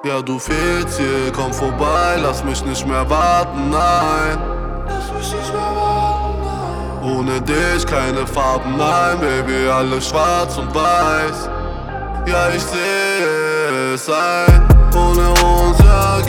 Ja, du fehlst hier, komm vorbei, lass mich nicht mehr warten, nein. Lass mich nicht mehr warten, nein. Ohne dich keine Farben, nein, Baby, alles schwarz und weiß. Ja, ich sehe es ein, ohne uns, ja,